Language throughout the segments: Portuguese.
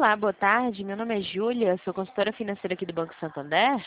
Olá, boa tarde. Meu nome é Júlia, sou consultora financeira aqui do Banco Santander.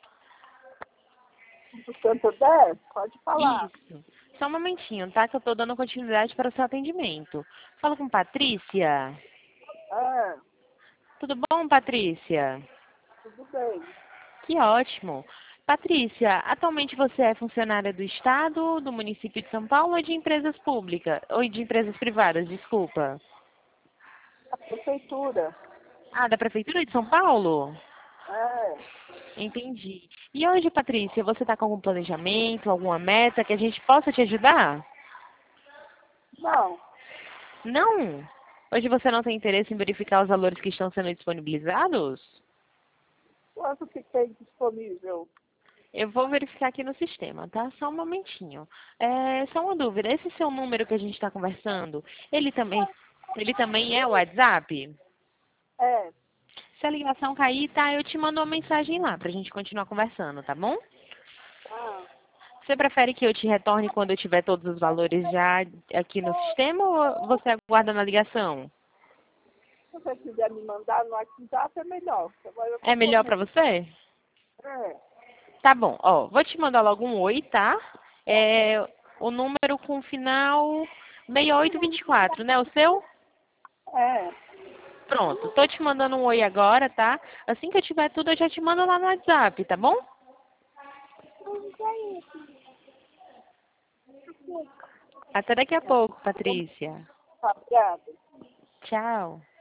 Do Santander? Pode falar. Isso. Só um momentinho, tá? Que eu estou dando continuidade para o seu atendimento. Fala com Patrícia. É, Tudo bom, Patrícia? tudo bem. Que ótimo. Patrícia, atualmente você é funcionária do Estado, do município de São Paulo ou de empresas públicas? Ou de empresas privadas, desculpa. A prefeitura. Ah, da Prefeitura de São Paulo? É, Entendi. E hoje, Patrícia, você está com algum planejamento, alguma meta que a gente possa te ajudar? não. Não? Hoje você não tem interesse em verificar os valores que estão sendo disponibilizados? Quanto que tem disponível? Eu vou verificar aqui no sistema, tá? Só um momentinho. Só uma dúvida, esse seu número que a gente está conversando, ele também é o WhatsApp? É, Se a ligação cair, tá? Eu te mando uma mensagem lá pra gente continuar conversando, tá bom? ah, Você prefere que eu te retorne quando eu tiver todos os valores já aqui no sistema ou você aguarda na ligação? se você quiser me mandar no WhatsApp é melhor. Agora eu tô É melhor pra correndo. você? É, Tá bom, ó, vou te mandar logo um oi, tá? O número com final 6824, né? O seu? é. Pronto, tô te mandando um oi agora, tá? Assim que eu tiver tudo, eu já te mando lá no WhatsApp, tá bom? Até daqui a pouco, Patrícia. Tá, obrigada. Tchau.